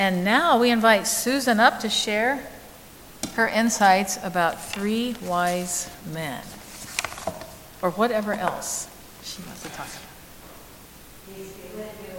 And now we invite Susan up to share her insights about 3 wise men, or whatever else she wants to talk about. Peace be with you.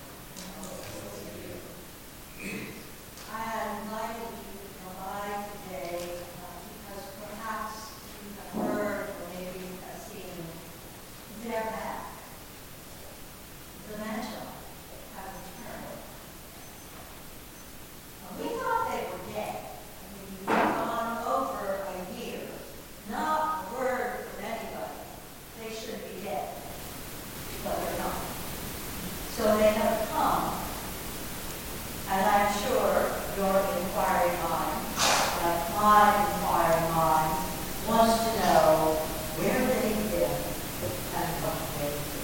I have invited you to come by today because perhaps you have heard or maybe you have seen their back. The mantle has returned. We thought they were dead. I mean, you've gone over a year. Not a word from anybody. They should be dead. But they're not. So they have come. And I'm sure your inquiring mind, like my inquiring mind, wants to know where they've been and what they do.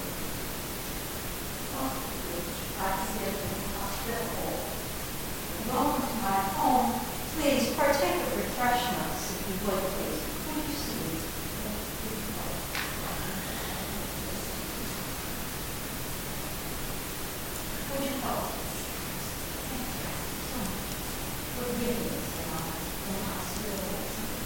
I can see it in the hospital. Welcome to my home. Please partake of refreshments, if you would, please. Would you see? Would you help? Forgiveness in the hospital.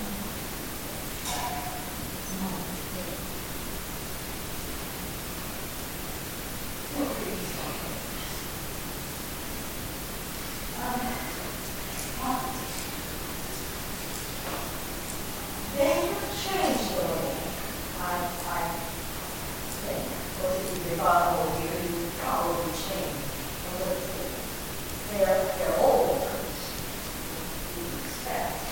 They have changed a little. I think. Those of you who've gone over here, you probably changed a little bit. They're older, you expect.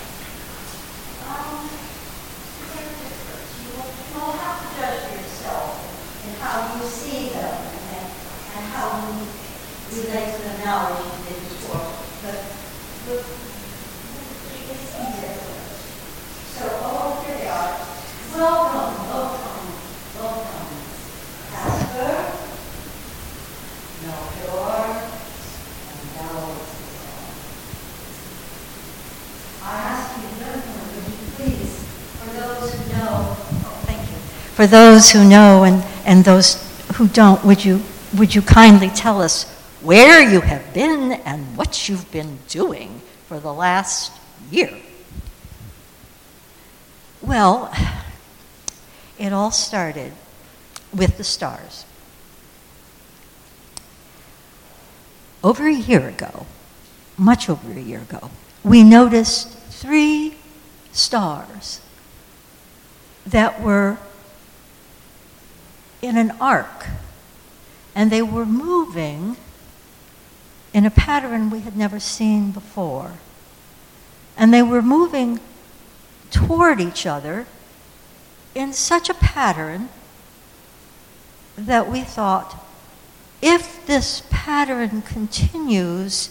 They're different. You'll have to judge for yourself in how you see them and how you relate to them now as you did before. But it's different. So, here they are. Welcome. Casper, Melchior, and Balthazar. I ask you, gentlemen, would you please, for those who know, thank you. For those who know and those who don't, would you kindly tell us where you have been and what you've been doing for the last year? Well, it all started with the stars. Over a year ago, much over a year ago, we noticed 3 stars that were in an arc, and they were moving in a pattern we had never seen before. And they were moving toward each other in such a pattern that we thought, if this pattern continues,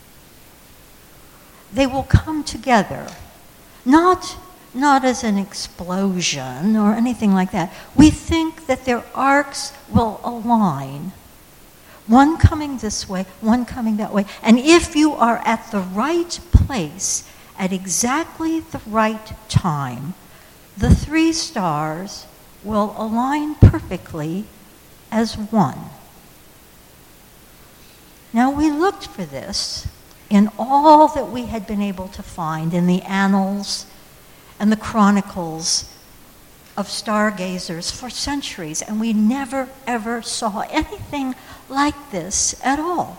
they will come together. Not as an explosion or anything like that. We think that their arcs will align. One coming this way, one coming that way. And if you are at the right place at exactly the right time, the 3 stars will align perfectly as one. Now, we looked for this in all that we had been able to find in the annals and the chronicles of stargazers for centuries, and we never, ever saw anything like this at all.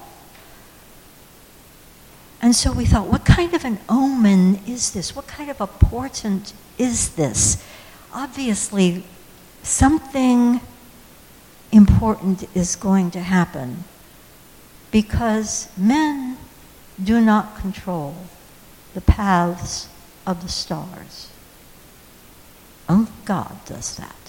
And so we thought, what kind of an omen is this? What kind of a portent is this? Obviously, something important is going to happen because men do not control the paths of the stars. Only God does that.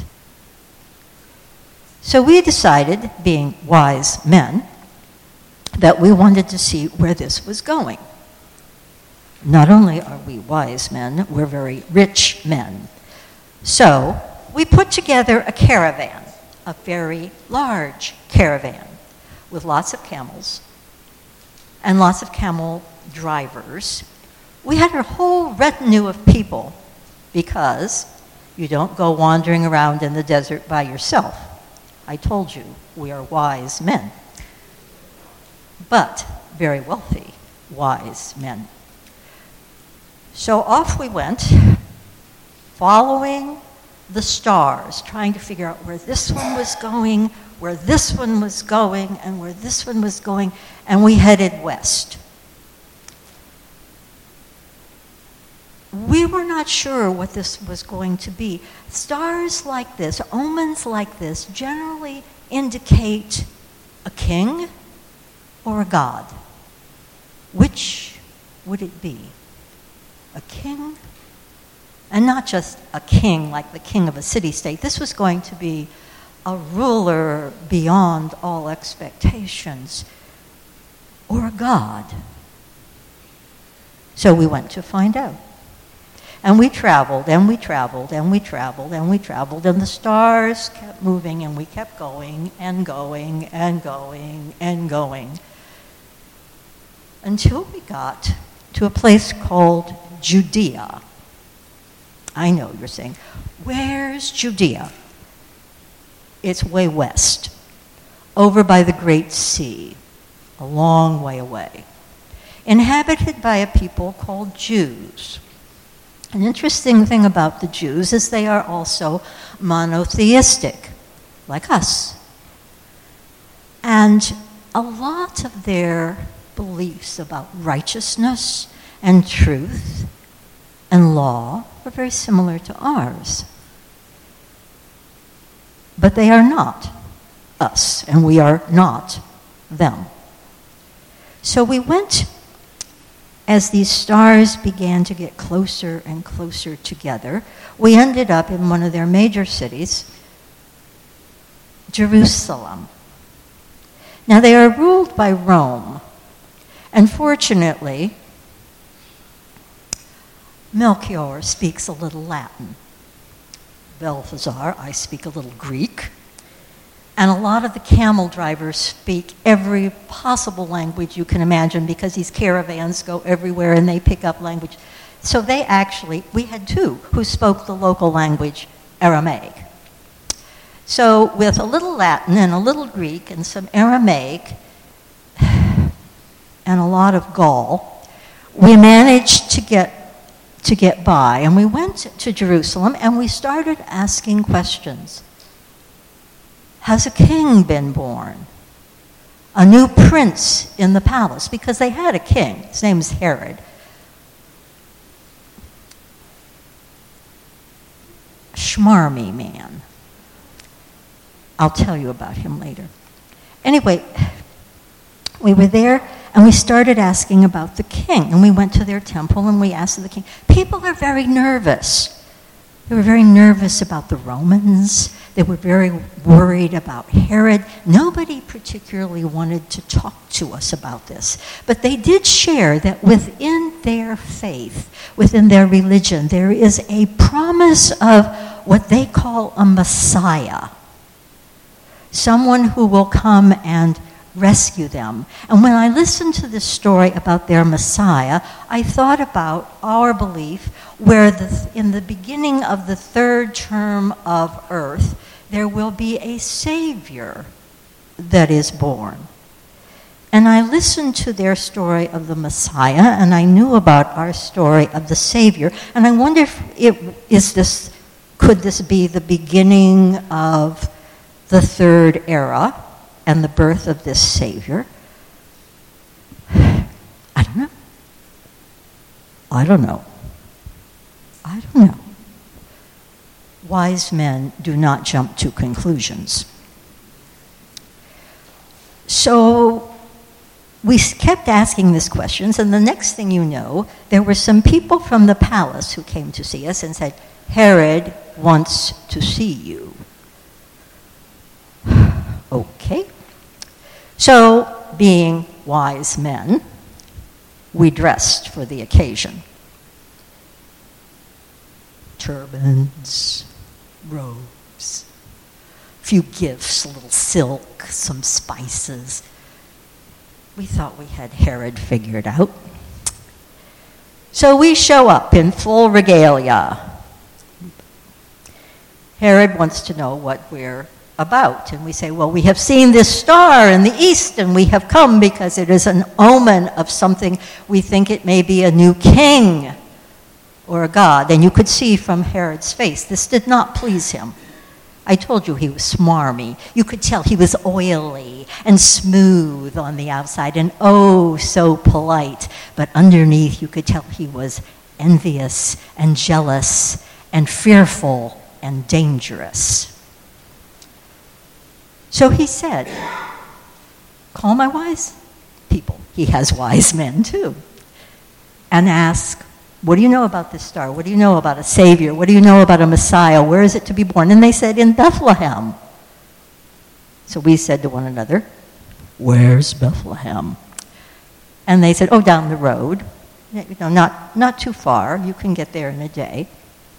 So we decided, being wise men, that we wanted to see where this was going. Not only are we wise men, we're very rich men. So we put together a caravan, a very large caravan, with lots of camels and lots of camel drivers. We had a whole retinue of people because you don't go wandering around in the desert by yourself. I told you, we are wise men, but very wealthy. wise men. So off we went, following the stars, trying to figure out where this one was going, where this one was going, and where this one was going, and we headed west. We were not sure what this was going to be. Stars like this, omens like this, generally indicate a king or a god. Which would it be? A king? And not just a king like the king of a city-state. This was going to be a ruler beyond all expectations, or a god. So we went to find out. And we traveled, and we traveled, and we traveled, and we traveled, and the stars kept moving, and we kept going, and going, and going, and going, until we got to a place called Judea. I know you're saying, where's Judea? It's way west, over by the Great Sea, a long way away, inhabited by a people called Jews. An interesting thing about the Jews is they are also monotheistic, like us. And a lot of their beliefs about righteousness and truth and law are very similar to ours. But they are not us, and we are not them. So we went, as these stars began to get closer and closer together, we ended up in one of their major cities, Jerusalem. Now they are ruled by Rome, and fortunately, Melchior speaks a little Latin. Balthazar, I speak a little Greek. And a lot of the camel drivers speak every possible language you can imagine because these caravans go everywhere and they pick up language. So we had two who spoke the local language, Aramaic. So with a little Latin and a little Greek and some Aramaic and a lot of Gaul, we managed to get by. And we went to Jerusalem and we started asking questions. Has a king been born? A new prince in the palace? Because they had a king. His name is Herod. Schmarmy man. I'll tell you about him later. Anyway, we were there and we started asking about the king. And we went to their temple and we asked the king. People are very nervous. They were very nervous about the Romans. They were very worried about Herod. Nobody particularly wanted to talk to us about this. But they did share that within their faith, within their religion, there is a promise of what they call a Messiah. Someone who will come and rescue them. And when I listened to this story about their Messiah, I thought about our belief where in the beginning of the third term of earth, there will be a Savior that is born. And I listened to their story of the Messiah, and I knew about our story of the Savior, and I wonder if could this be the beginning of the third era and the birth of this Savior? I don't know. I don't know. I don't know. Wise men do not jump to conclusions. So we kept asking these questions, and the next thing you know, there were some people from the palace who came to see us and said, Herod wants to see you. Okay. So, being wise men, we dressed for the occasion. Turbans, robes, a few gifts, a little silk, some spices. We thought we had Herod figured out. So we show up in full regalia. Herod wants to know what we're about? And we say, well, we have seen this star in the east, and we have come because it is an omen of something. We think it may be a new king or a god. And you could see from Herod's face, this did not please him. I told you he was smarmy. You could tell he was oily and smooth on the outside and oh so polite. But underneath you could tell he was envious and jealous and fearful and dangerous. So he said, call my wise people. He has wise men too. And ask, what do you know about this star? What do you know about a Savior? What do you know about a Messiah? Where is it to be born? And they said, in Bethlehem. So we said to one another, where's Bethlehem? And they said, oh, down the road. Not too far. You can get there in a day.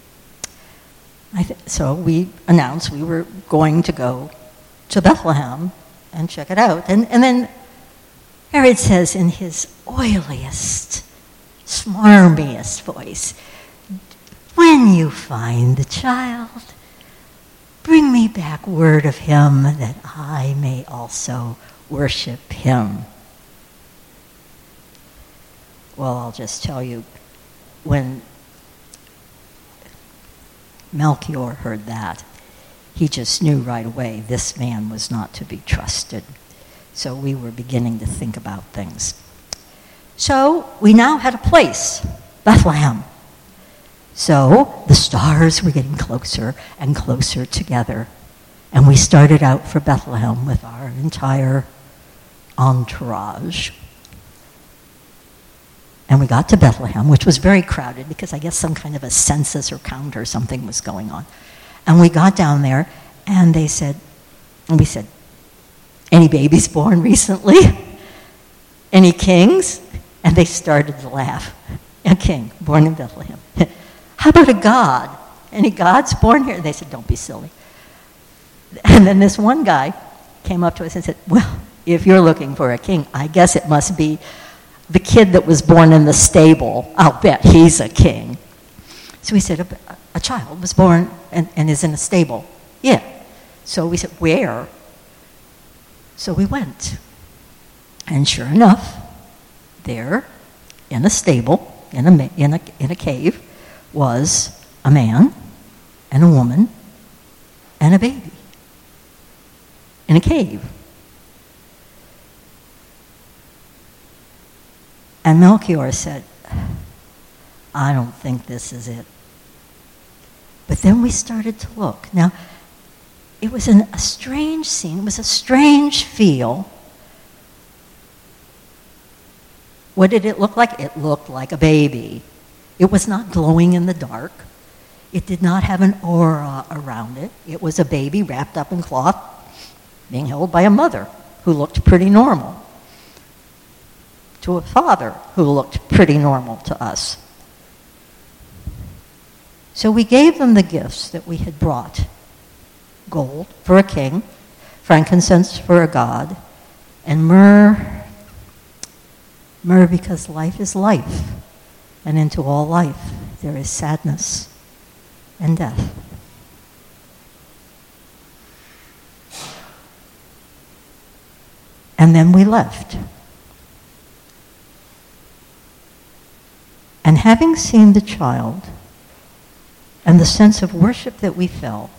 So we announced we were going to go to Bethlehem and check it out. And then Herod says in his oiliest, smarmiest voice, when you find the child, bring me back word of him that I may also worship him. Well, I'll just tell you, when Melchior heard that, he just knew right away this man was not to be trusted. So we were beginning to think about things. So we now had a place, Bethlehem. So the stars were getting closer and closer together. And we started out for Bethlehem with our entire entourage. And we got to Bethlehem, which was very crowded because I guess some kind of a census or count or something was going on. And we got down there and we said, any babies born recently? Any kings? And they started to laugh. A king born in Bethlehem. How about a god? Any gods born here? They said, don't be silly. And then this one guy came up to us and said, well, if you're looking for a king, I guess it must be the kid that was born in the stable. I'll bet he's a king. So we said, a child was born and is in a stable. Yeah. So we said, where? So we went. And sure enough, there in a stable, in a cave, was a man and a woman and a baby in a cave. And Melchior said, I don't think this is it. But then we started to look. Now, it was a strange scene. It was a strange feel. What did it look like? It looked like a baby. It was not glowing in the dark. It did not have an aura around it. It was a baby wrapped up in cloth being held by a mother who looked pretty normal, to a father who looked pretty normal to us. So we gave them the gifts that we had brought. Gold for a king, frankincense for a god, and myrrh because life is life, and into all life there is sadness and death. And then we left. And having seen the child and the sense of worship that we felt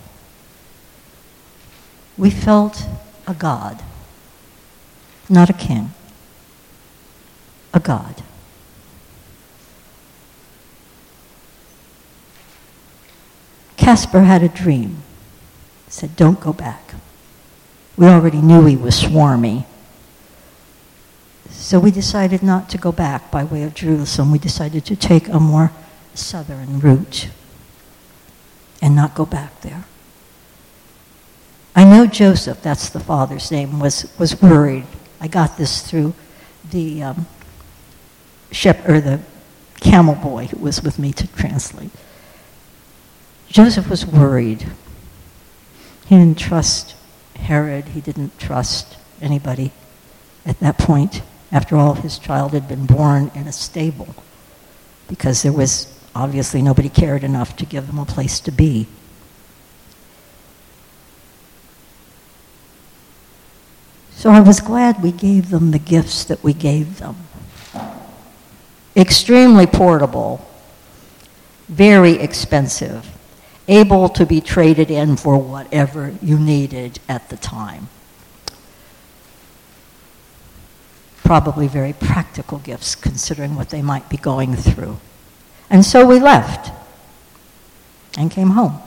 a god, not a king, a god. Caspar had a dream. He said, don't go back. We already knew he was swarmy. So we decided not to go back by way of Jerusalem. We decided to take a more southern route and not go back there. I know Joseph, that's the father's name, was worried. I got this through the the camel boy who was with me to translate. Joseph was worried. He didn't trust Herod. He didn't trust anybody at that point. After all, his child had been born in a stable because there was obviously nobody cared enough to give him a place to be. So I was glad we gave them the gifts that we gave them. Extremely portable, very expensive, able to be traded in for whatever you needed at the time. Probably very practical gifts considering what they might be going through. And so we left and came home.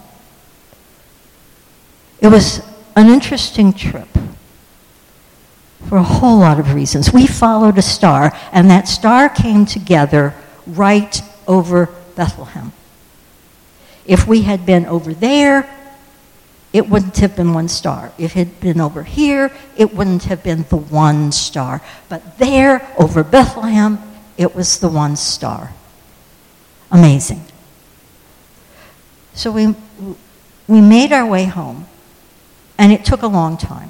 It was an interesting trip for a whole lot of reasons. We followed a star, and that star came together right over Bethlehem. If we had been over there, it wouldn't have been one star. If it had been over here, it wouldn't have been the one star. But there, over Bethlehem, it was the one star. Amazing. So we made our way home, and it took a long time.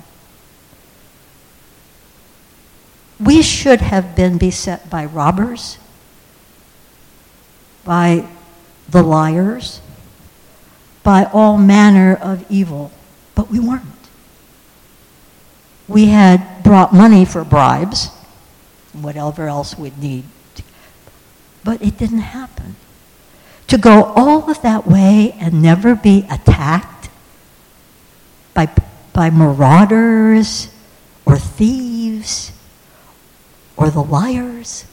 We should have been beset by robbers, by the liars, by all manner of evil, but we weren't. We had brought money for bribes, whatever else we'd need, but it didn't happen. To go all of that way and never be attacked by marauders or thieves or the liars,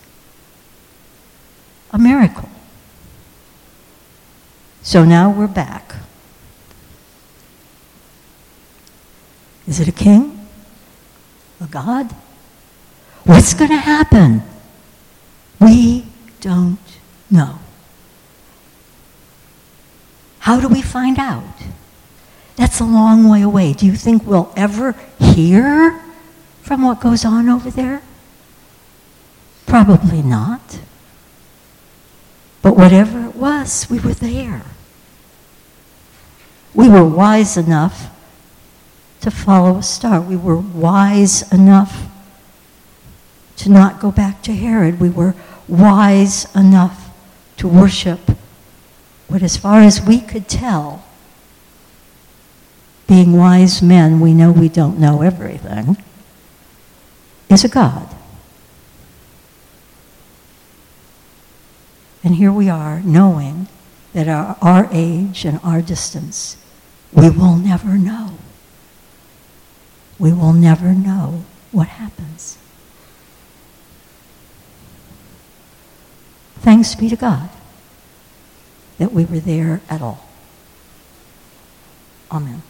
a miracle. So now we're back. Is it a king? A god? What's going to happen? We don't know. How do we find out? That's a long way away. Do you think we'll ever hear from what goes on over there? Probably not. But whatever it was, we were there. We were wise enough to follow a star. We were wise enough to not go back to Herod. We were wise enough to worship what, as far as we could tell, being wise men, we know we don't know everything, is a God. And here we are, knowing that at our age and our distance, we will never know. We will never know what happens. Thanks be to God that we were there at all. Amen.